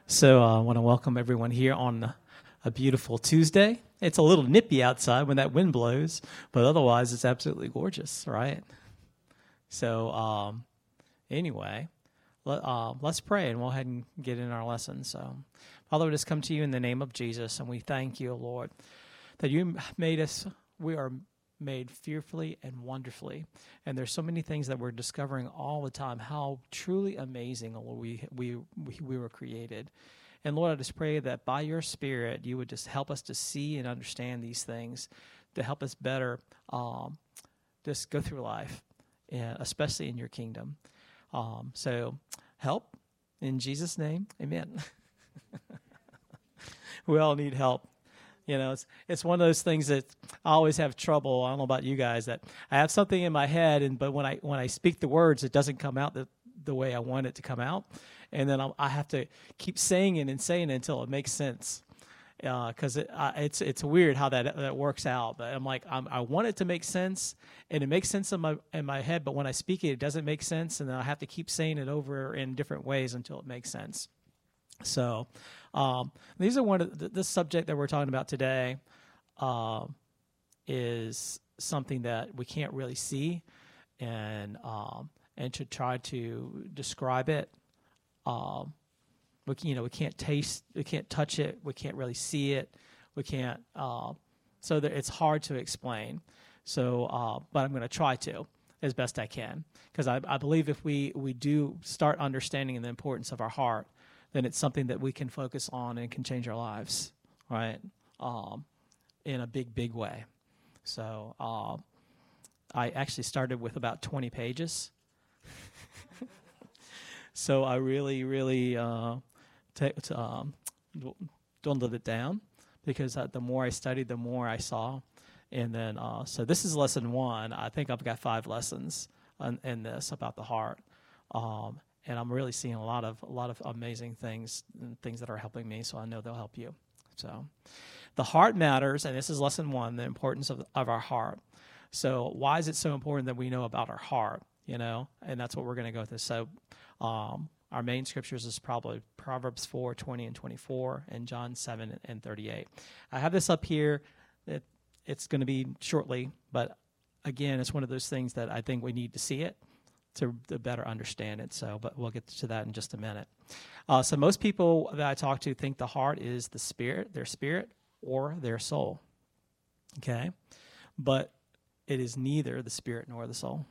So I want to welcome everyone here on a beautiful Tuesday. It's a little nippy outside when that wind blows, but otherwise it's absolutely gorgeous, right? So anyway, let's pray and we'll go ahead and get in our lesson. So, Father, we just come to you in the name of Jesus, and we thank you, Lord, that you made us. We are made fearfully and wonderfully, and there's so many things that we're discovering all the time, how truly amazing we were created. And Lord, I just pray that by your Spirit you would just help us to see and understand these things, to help us better just go through life, especially in your kingdom. So help in Jesus' name, amen. We all need help. You know, it's one of those things that I always have trouble. I don't know about you guys, that I have something in my head, but when I speak the words, it doesn't come out the way I want it to come out, and then I have to keep saying it until it makes sense. Because it's weird how that works out. But I'm like, I want it to make sense, and it makes sense in my head. But when I speak it, it doesn't make sense, and then I have to keep saying it over in different ways until it makes sense. So these are one of this subject that we're talking about today is something that we can't really see, and to try to describe it, we can't taste, we can't touch it, we can't really see it, we can't. So that it's hard to explain. So, but I'm going to try to as best I can, because I believe if we do start understanding the importance of our heart, then it's something that we can focus on and can change our lives, right, in a big way. So I actually started with about 20 pages. So I really dwindled it down, because the more I studied, the more I saw. And then, so this is lesson 1. I think I've got 5 lessons in this about the heart. And I'm really seeing a lot of amazing things and things that are helping me, so I know they'll help you. So the heart matters, and this is lesson 1, the importance of our heart. So why is it so important that we know about our heart, And that's what we're going to go through. So our main scriptures is probably Proverbs 4:20 and 24, and John 7 and 38. I have this up here. It's going to be shortly, but again, it's one of those things that I think we need to see it to better understand it. So, but we'll get to that in just a minute. So most people that I talk to think the heart is the spirit, their spirit, or their soul. Okay? But it is neither the spirit nor the soul.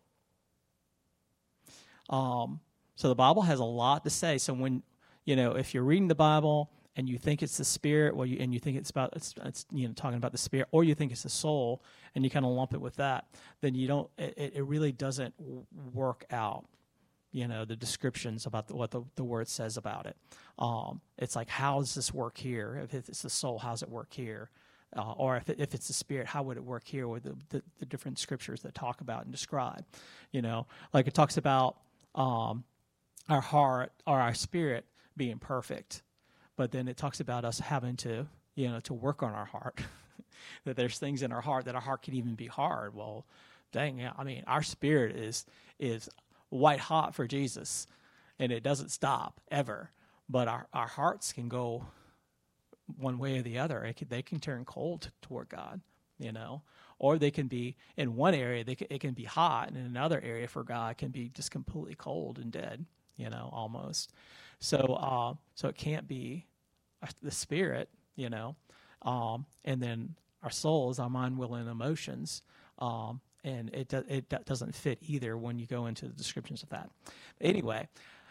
So the Bible has a lot to say. So when, if you're reading the Bible and you think it's the spirit, and you think it's talking about the spirit, or you think it's the soul, and you kind of lump it with that, then you don't. It really doesn't work out. The descriptions about what the word says about it. It's like, how does this work here? If it's the soul, how does it work here? Or if it's the spirit, how would it work here with the different scriptures that talk about and describe? Like it talks about our heart or our spirit being perfect. But then it talks about us having to work on our heart, that there's things in our heart that our heart can even be hard. Well, dang, yeah, I mean, our spirit is white hot for Jesus, and it doesn't stop ever. But our hearts can go one way or the other. They can turn cold toward God, or they can be in one area. It can be hot, and in another area for God can be just completely cold and dead, almost. So it can't be the spirit, and then our soul is our mind, will, and emotions, and it doesn't fit either when you go into the descriptions of that. Anyway,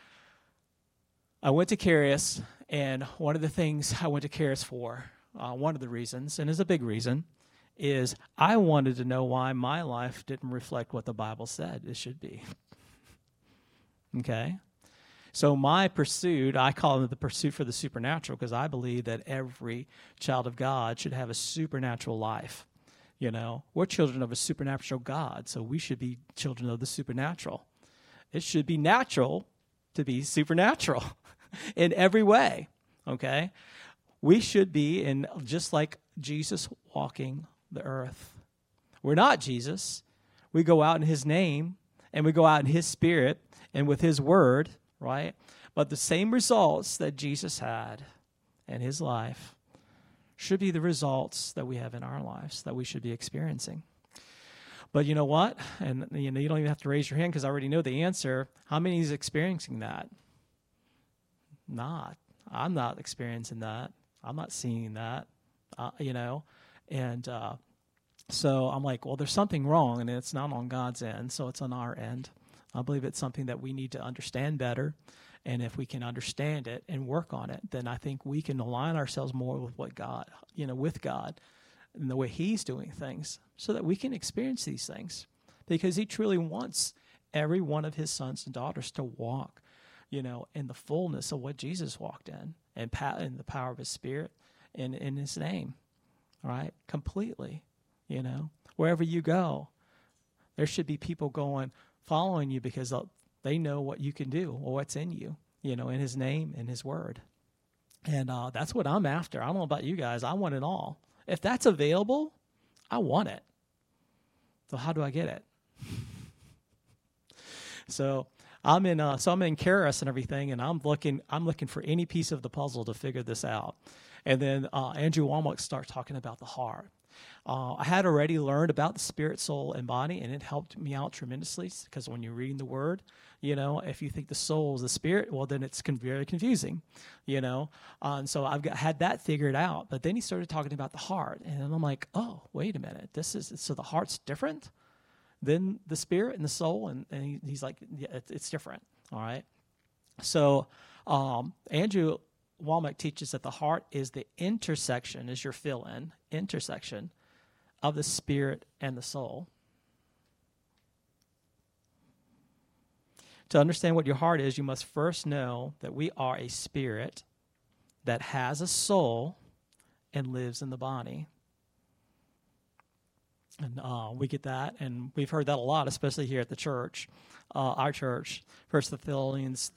I went to Charis, and one of the things I went to Charis for, one of the reasons, and is a big reason, is I wanted to know why my life didn't reflect what the Bible said it should be. Okay? So my pursuit, I call it the pursuit for the supernatural, because I believe that every child of God should have a supernatural life. We're children of a supernatural God, so we should be children of the supernatural. It should be natural to be supernatural in every way, okay? We should be just like Jesus walking the earth. We're not Jesus. We go out in his name, and we go out in his spirit and with his word, right? But the same results that Jesus had in his life should be the results that we have in our lives, that we should be experiencing. But you know what? And you don't even have to raise your hand because I already know the answer. How many is experiencing that? Not. I'm not experiencing that. I'm not seeing that, And so I'm like, well, there's something wrong, and it's not on God's end, so it's on our end. I believe it's something that we need to understand better. And if we can understand it and work on it, then I think we can align ourselves more with what God, with God and the way he's doing things so that we can experience these things because he truly wants every one of his sons and daughters to walk, in the fullness of what Jesus walked in and in the power of his Spirit and in his name, all right, completely, wherever you go, there should be people following you because they know what you can do or what's in you, in his name, in his word. And that's what I'm after. I don't know about you guys. I want it all. If that's available, I want it. So how do I get it? So I'm in Charis and everything, and I'm looking for any piece of the puzzle to figure this out. And then Andrew Wommack starts talking about the heart. I had already learned about the spirit, soul, and body, and it helped me out tremendously because when you're reading the word, if you think the soul is the spirit, well, then it's very confusing, And so I've had that figured out. But then he started talking about the heart, and I'm like, oh, wait a minute. So the heart's different than the spirit and the soul? And he's like, yeah, it's different, all right? So Andrew Wommack teaches that the heart is the intersection, is your fill-in, intersection of the spirit and the soul. To understand what your heart is, you must first know that we are a spirit that has a soul and lives in the body. And we get that, and we've heard that a lot, especially here at the church, our church. 1 Thessalonians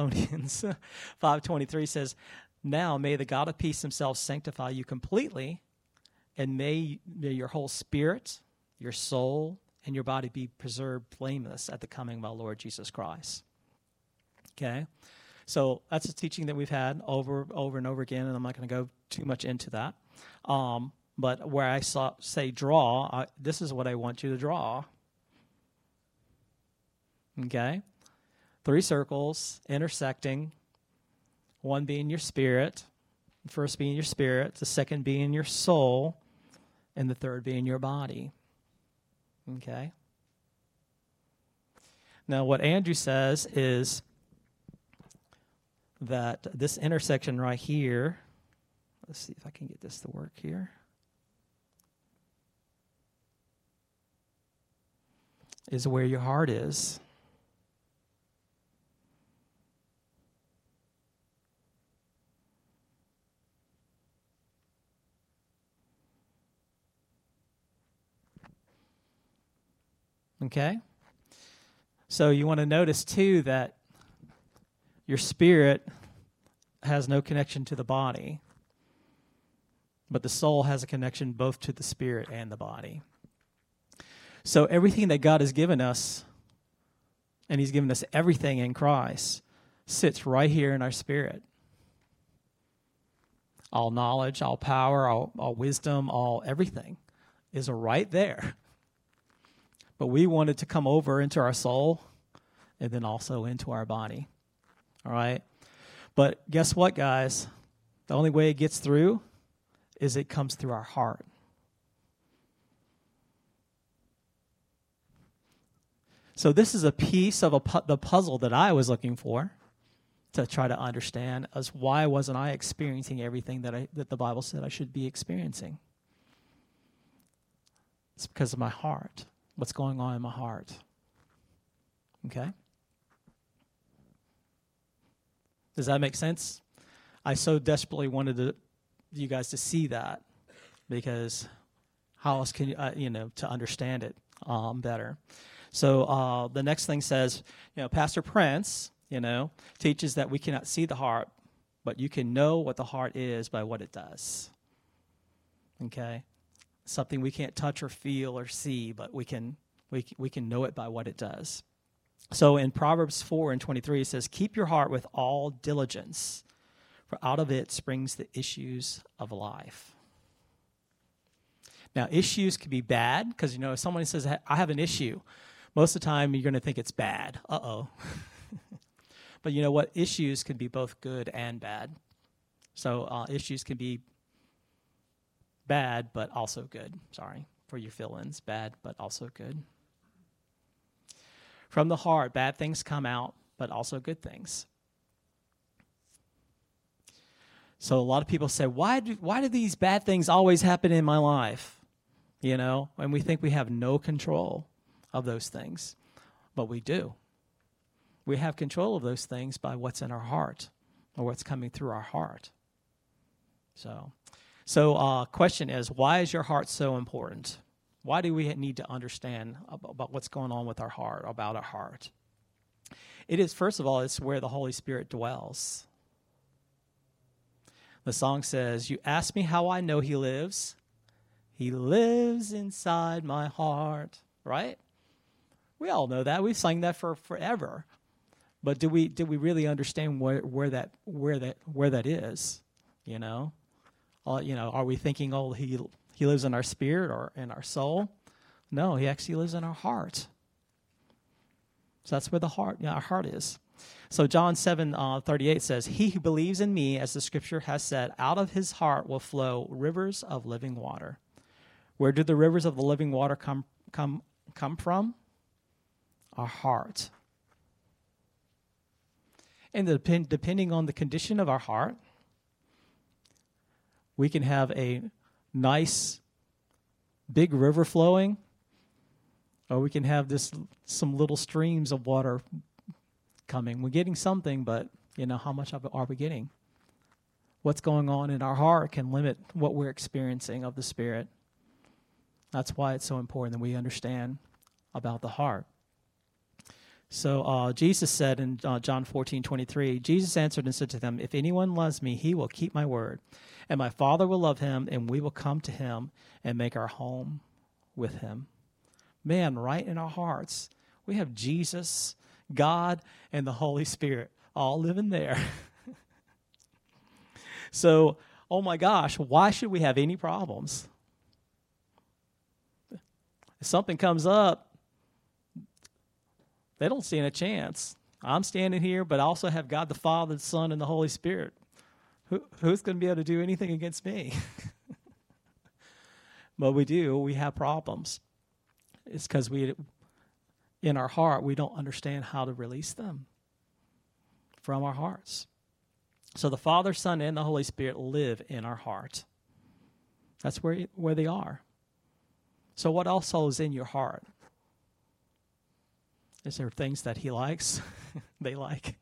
5:23 says, "Now may the God of peace himself sanctify you completely, and may your whole spirit, your soul, and your body be preserved blameless at the coming of our Lord Jesus Christ." Okay? So that's a teaching that we've had over and over again, and I'm not going to go too much into that. But where I say draw, this is what I want you to draw. Okay? 3 circles intersecting, one being your spirit, the first being your spirit, the second being your soul, and the third being your body. Okay? Now, what Andrew says is that this intersection right here, let's see if I can get this to work here, is where your heart is. Okay? So you want to notice, too, that your spirit has no connection to the body, but the soul has a connection both to the spirit and the body. So everything that God has given us, and he's given us everything in Christ, sits right here in our spirit. All knowledge, all power, all wisdom, everything is right there. But we want it to come over into our soul and then also into our body. All right? But guess what, guys? The only way it gets through is it comes through our heart. So this is a piece of the puzzle that I was looking for to try to understand as why wasn't I experiencing everything that the Bible said I should be experiencing? It's because of my heart. What's going on in my heart? Okay? Does that make sense? I so desperately wanted you guys to see that because how else can you, to understand it better? So the next thing says, Pastor Prince, teaches that we cannot see the heart, but you can know what the heart is by what it does. Okay? Something we can't touch or feel or see, but we can know it by what it does. So in Proverbs 4:23, it says, keep your heart with all diligence, for out of it springs the issues of life. Now, issues can be bad because, if someone says, I have an issue, most of the time you're going to think it's bad. Uh-oh. But you know what? Issues can be both good and bad. So issues can be bad, but also good. Sorry for your fill-ins. Bad, but also good. From the heart, bad things come out, but also good things. So a lot of people say, why do these bad things always happen in my life? And we think we have no control of those things, but we do. We have control of those things by what's in our heart or what's coming through our heart. So question is, why is your heart so important? Why do we need to understand about what's going on with our heart, about our heart? It is, first of all, it's where the Holy Spirit dwells. The song says, you ask me how I know he lives. He lives inside my heart, right? We all know that. We've sung that for forever. But do we really understand where that is? Are we thinking, oh, he lives in our spirit or in our soul? No, he actually lives in our heart. So that's where our heart is. So John 7:38 says, he who believes in me, as the scripture has said, out of his heart will flow rivers of living water. Where do the rivers of the living water come from? Our heart. And depending on the condition of our heart, we can have a nice big river flowing, or we can have some little streams of water coming. We're getting something, but how much of it are we getting? What's going on in our heart can limit what we're experiencing of the Spirit. That's why it's so important that we understand about the heart. So Jesus said in John 14:23, Jesus answered and said to them, if anyone loves me, he will keep my word, and my Father will love him, and we will come to him and make our home with him. Man, right in our hearts, we have Jesus, God, and the Holy Spirit all living there. So, oh my gosh, why should we have any problems? If something comes up, they don't stand a chance. I'm standing here, but I also have God the Father, the Son, and the Holy Spirit. Who's going to be able to do anything against me? But we do. We have problems. It's because in our heart, we don't understand how to release them from our hearts. So the Father, Son, and the Holy Spirit live in our heart. That's where they are. So what also is in your heart? Is there things that he likes, they like?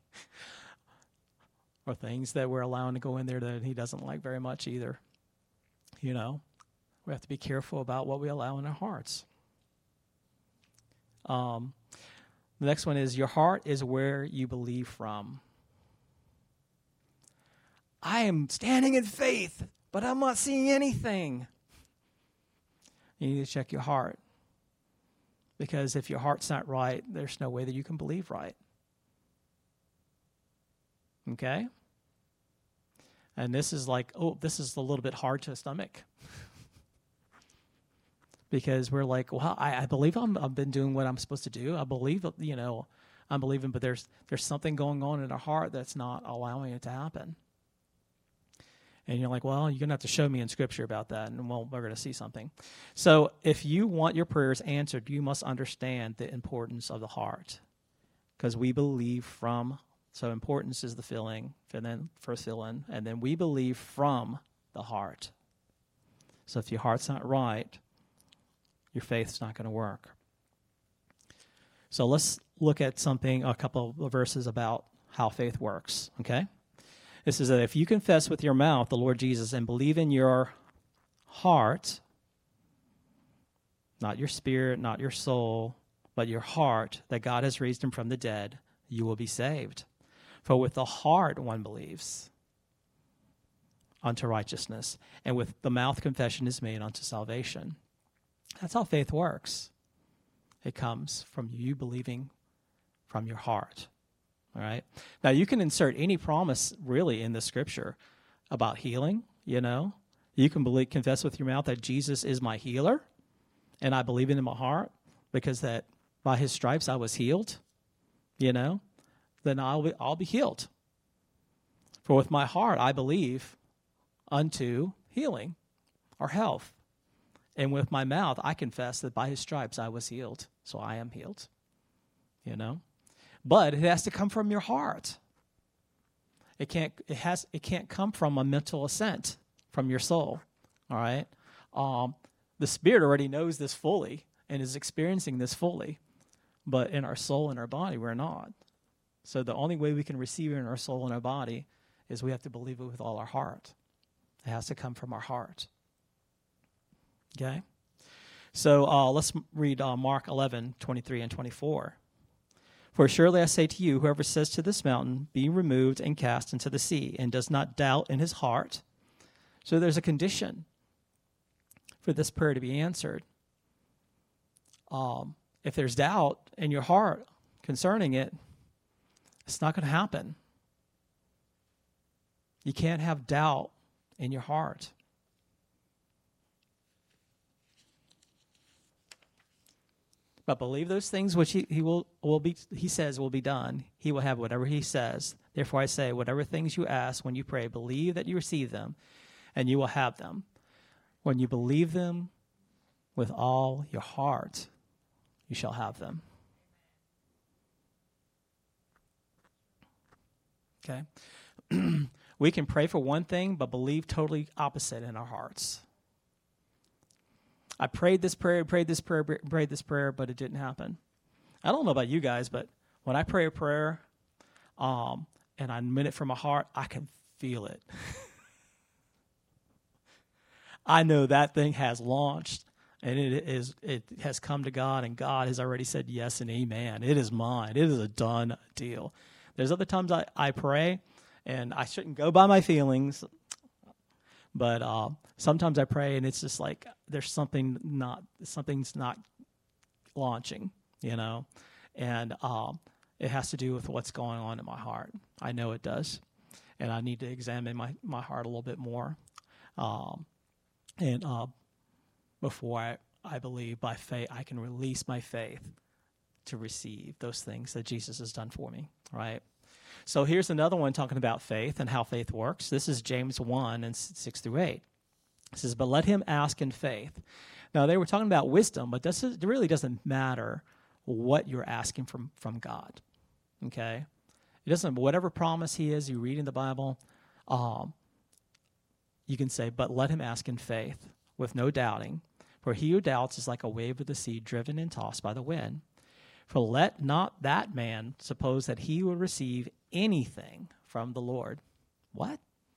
Or things that we're allowing to go in there that he doesn't like very much either? We have to be careful about what we allow in our hearts. The next one is, your heart is where you believe from. I am standing in faith, but I'm not seeing anything. You need to check your heart. Because if your heart's not right, there's no way that you can believe right. Okay? And this is this is a little bit hard to stomach. Because we're like, well, I believe I've been doing what I'm supposed to do. I believe, I'm believing, but there's something going on in our heart that's not allowing it to happen. And you're like, well, you're going to have to show me in Scripture about that, and we're going to see something. So if you want your prayers answered, you must understand the importance of the heart. Because we believe from, so importance is the filling, and then first fill in, and then we believe from the heart. So if your heart's not right, your faith's not going to work. So let's look at a couple of verses about how faith works, okay? This is that if you confess with your mouth the Lord Jesus and believe in your heart, not your spirit, not your soul, but your heart, that God has raised him from the dead, you will be saved. For with the heart one believes unto righteousness, and with the mouth confession is made unto salvation. That's how faith works. It comes from you believing from your heart. All right. Now, you can insert any promise really in the scripture about healing. You can confess with your mouth that Jesus is my healer, and I believe it in my heart because that by his stripes I was healed. Then I'll be healed. For with my heart I believe unto healing or health, and with my mouth I confess that by his stripes I was healed, so I am healed. But it has to come from your heart. It can't come from a mental assent from your soul. All right. The Spirit already knows this fully and is experiencing this fully, but in our soul and our body we're not. So the only way we can receive it in our soul and our body is we have to believe it with all our heart. It has to come from our heart. Okay. So let's read Mark 11:23 and 24. For surely I say to you, whoever says to this mountain, be removed and cast into the sea, and does not doubt in his heart. So there's a condition for this prayer to be answered. If there's doubt in your heart concerning it, it's not going to happen. You can't have doubt in your heart. But believe those things which he says will be done. He will have whatever he says. Therefore I say, whatever things you ask when you pray, believe that you receive them, and you will have them. When you believe them with all your heart, you shall have them. Okay? We can pray for one thing, but believe totally opposite in our hearts. I prayed this prayer, but it didn't happen. I don't know about you guys, but when I pray a prayer and I mean it from my heart, I can feel it. I know that thing has launched, and it has come to God, and God has already said yes and amen. It is mine. It is a done deal. There's other times I pray, and I shouldn't go by my feelings, but sometimes I pray, and it's just like something's not launching, and it has to do with what's going on in my heart. I know it does, and I need to examine my heart a little bit more. Before I believe by faith, I can release my faith to receive those things that Jesus has done for me, right? So here's another one talking about faith and how faith works. This is James 1 and 6 through 8. It says, but let him ask in faith. Now, they were talking about wisdom, but it really doesn't matter what you're asking from God, okay? It doesn't, whatever promise he is, you read in the Bible, you can say, but let him ask in faith with no doubting. For he who doubts is like a wave of the sea driven and tossed by the wind. For let not that man suppose that he will receive anything from the Lord. What?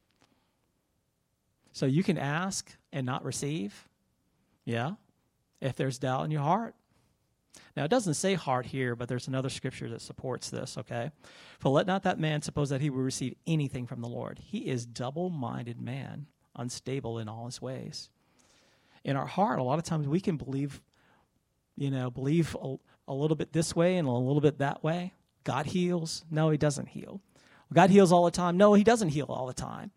So you can ask and not receive? Yeah, if there's doubt in your heart. Now, it doesn't say heart here, but there's another scripture that supports this, okay? For let not that man suppose that he will receive anything from the Lord. He is double-minded man, unstable in all his ways. In our heart, a lot of times we can believe a little bit this way and a little bit that way. God heals. No, he doesn't heal. God heals all the time. No, he doesn't heal all the time.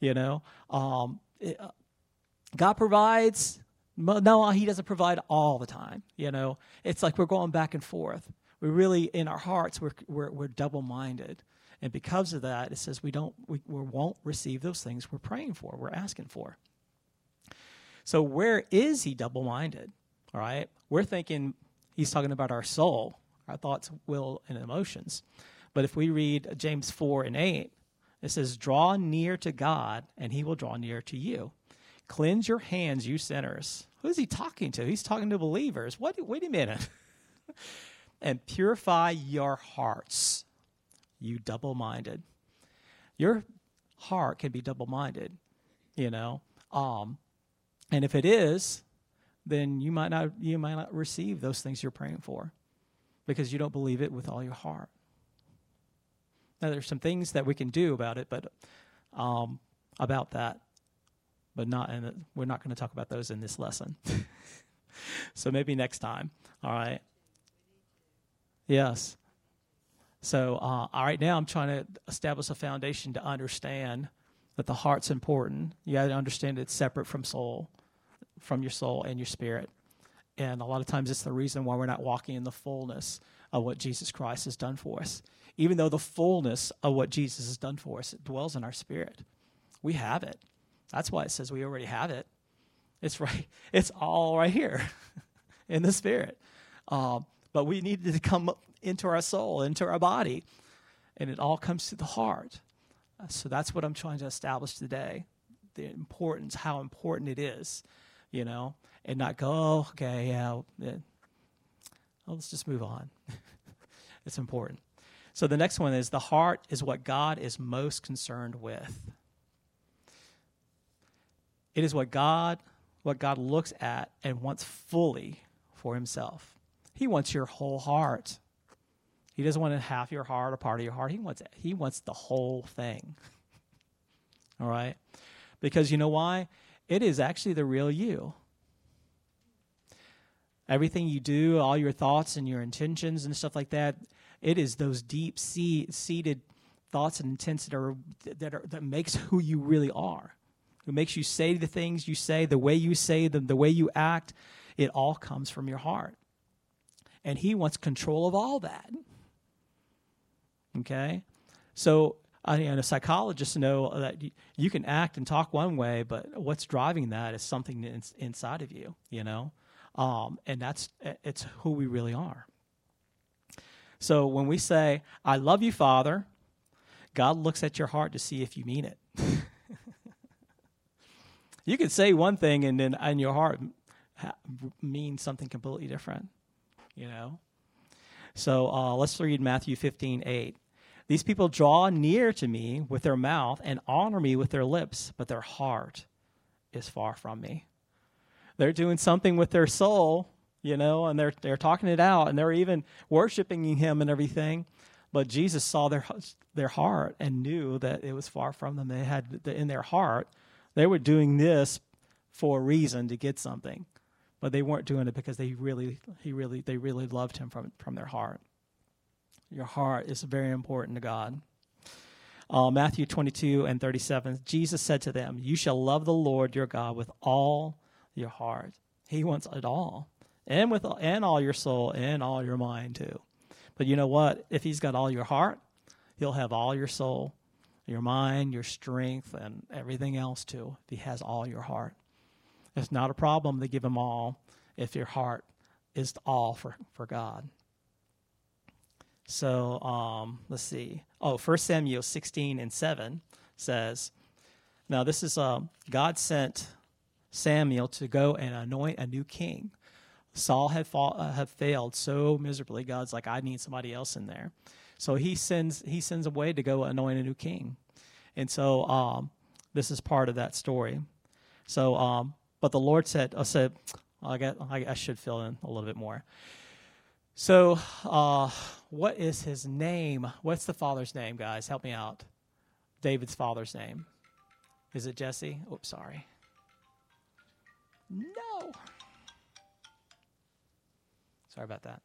God provides. No, he doesn't provide all the time. It's like we're going back and forth. We really, in our hearts, we're double-minded. And because of that, it says we won't receive those things we're praying for, we're asking for. So where is he double-minded? All right? We're thinking he's talking about our soul, our thoughts, will, and emotions. But if we read James 4 and 8, it says, draw near to God, and he will draw near to you. Cleanse your hands, you sinners. Who is he talking to? He's talking to believers. Wait a minute. And purify your hearts, you double-minded. Your heart can be double-minded, and if it is, then you might not receive those things you're praying for because you don't believe it with all your heart. Now, there's some things that we can do about it, but about that, but we're not going to talk about those in this lesson. So maybe next time. All right. Yes. So right now I'm trying to establish a foundation to understand that the heart's important. You got to understand it's separate from your soul and your spirit. And a lot of times it's the reason why we're not walking in the fullness of what Jesus Christ has done for us. Even though the fullness of what Jesus has done for us, it dwells in our spirit. We have it. That's why it says we already have it. It's right. It's all right here in the spirit. But we need it to come into our soul, into our body. And it all comes to the heart. So that's what I'm trying to establish today. The importance, how important it is, and not go, oh, okay, yeah, let's just move on. It's important. So the next one is the heart is what God is most concerned with. It is what God looks at and wants fully for himself. He wants your whole heart. He doesn't want half your heart or part of your heart. He wants the whole thing. All right? Because you know why? It is actually the real you. Everything you do, all your thoughts and your intentions and stuff like that, it is those deep-seated thoughts and intents that makes who you really are. It makes you say the things you say, the way you say them, the way you act. It all comes from your heart. And he wants control of all that. Okay? So, psychologists know that you can act and talk one way, but what's driving that is something inside of you, and it's who we really are. So when we say, I love you, Father, God looks at your heart to see if you mean it. You could say one thing and then in your heart mean something completely different, So let's read Matthew 15:8. These people draw near to me with their mouth and honor me with their lips, but their heart is far from me. They're doing something with their soul, and they're talking it out, and they're even worshiping him and everything. But Jesus saw their heart and knew that it was far from them. They had in their heart, they were doing this for a reason to get something, but they weren't doing it because they really loved him from their heart. Your heart is very important to God. Matthew 22:37, Jesus said to them, you shall love the Lord your God with all your heart. He wants it all. And all your soul and all your mind too. But you know what? If he's got all your heart, he'll have all your soul, your mind, your strength, and everything else too. If he has all your heart. It's not a problem to give him all if your heart is all for God. So let's see. 1 Samuel 16:7 says, now this is God sent Samuel to go and anoint a new king. Saul had failed so miserably. God's like, I need somebody else in there. So he sends a way to go anoint a new king. And so this is part of that story. So, but the Lord said, I should fill in a little bit more. So, what is his name? What's the father's name, guys? Help me out. David's father's name. Is it Jesse? Oops, sorry. No. Sorry about that.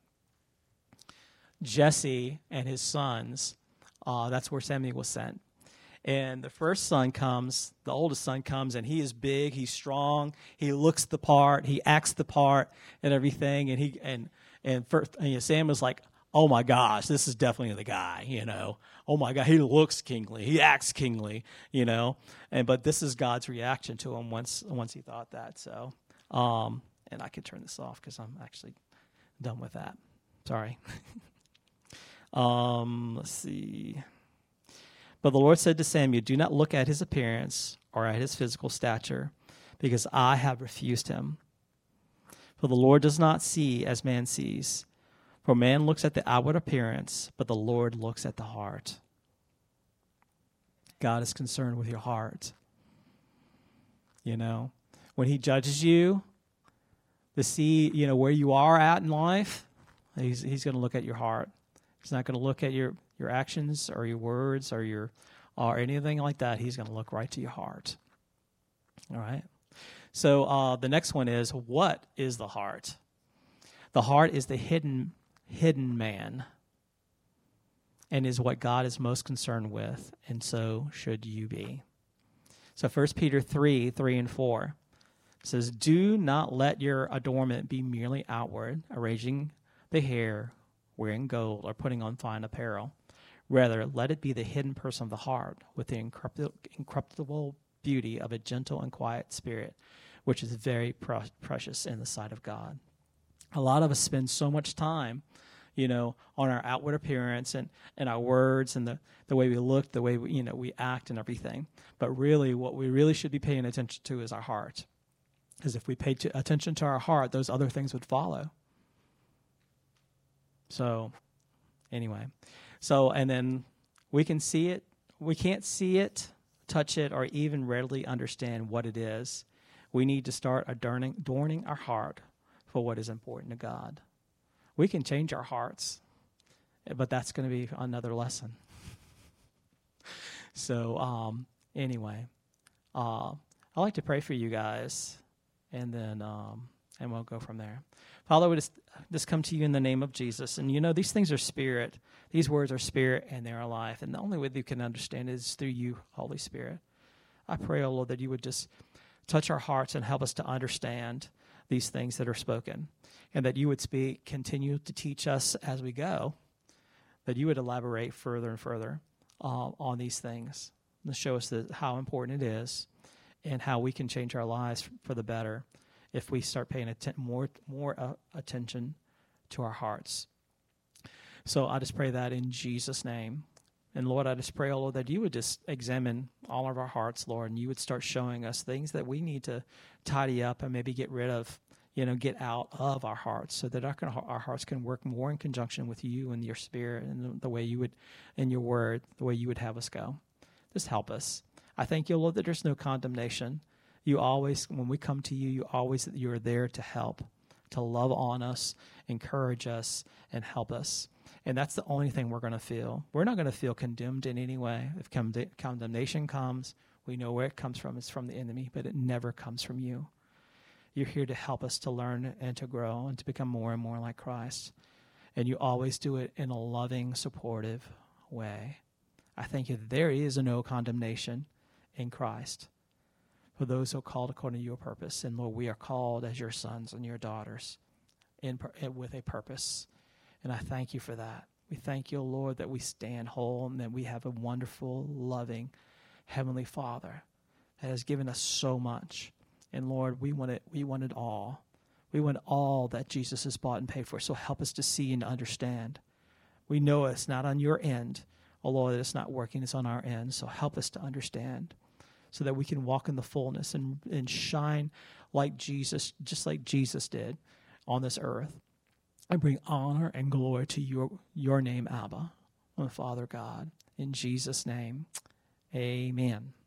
Jesse and his sons, that's where Samuel was sent. And the first son comes, the oldest son comes, and he is big, he's strong, he looks the part, he acts the part and everything. And Samuel's like, oh my gosh, this is definitely the guy, Oh my God, he looks kingly, he acts kingly, but this is God's reaction to him once he thought that. So, and I can turn this off because I'm actually done with that. Sorry. Let's see. But the Lord said to Samuel, do not look at his appearance or at his physical stature, because I have refused him. For the Lord does not see as man sees. For man looks at the outward appearance, but the Lord looks at the heart. God is concerned with your heart. When he judges you to see, where you are at in life, he's going to look at your heart. He's not going to look at your actions or your words or anything like that. He's going to look right to your heart. All right. So the next one is, what is the heart? The heart is the hidden man. and is what God is most concerned with, and so should you be. So 1 Peter 3:3-4 says, "Do not let your adornment be merely outward, arranging the hair, wearing gold, or putting on fine apparel. Rather, let it be the hidden person of the heart, with the incorruptible beauty of a gentle and quiet spirit, which is very precious in the sight of God." A lot of us spend so much time, on our outward appearance and our words and the way we look, the way we act and everything. But really, what we really should be paying attention to is our heart. Because if we paid attention to our heart, those other things would follow. So, anyway. And then we can see it. We can't see it, touch it, or even readily understand what it is. We need to start adorning our heart for what is important to God. We can change our hearts, but that's going to be another lesson. So, anyway, I'd like to pray for you guys, and then and we'll go from there. Father, we just come to you in the name of Jesus. And these things are spirit. These words are spirit and they're life. And the only way that you can understand is through you, Holy Spirit. I pray, oh Lord, that you would just touch our hearts and help us to understand these things that are spoken. And that you would continue to teach us as we go. That you would elaborate further and further on these things. And to show us how important it is and how we can change our lives for the better if we start paying more attention to our hearts. So I just pray that in Jesus' name. And Lord, I just pray, oh Lord, that you would just examine all of our hearts, Lord, and you would start showing us things that we need to tidy up and maybe get rid of, get out of our hearts so that our hearts can work more in conjunction with you and your spirit and the way you would, in your word, the way you would have us go. Just help us. I thank you, Lord, that there's no condemnation. You always, when we come to you, you are there to help, to love on us, encourage us, and help us. And that's the only thing we're going to feel. We're not going to feel condemned in any way. If condemnation comes, we know where it comes from. It's from the enemy, but it never comes from you. You're here to help us to learn and to grow and to become more and more like Christ. And you always do it in a loving, supportive way. I thank you that there is no condemnation in Christ for those who are called according to your purpose. And Lord, we are called as your sons and your daughters with a purpose. And I thank you for that. We thank you, Lord, that we stand whole and that we have a wonderful, loving Heavenly Father that has given us so much. And Lord, we want it all. We want all that Jesus has bought and paid for. So help us to see and understand. We know it's not on your end. Oh, Lord, that it's not working. It's on our end. So help us to understand so that we can walk in the fullness and shine like Jesus, just like Jesus did on this earth. And bring honor and glory to your name, Abba, Father God. In Jesus' name, amen.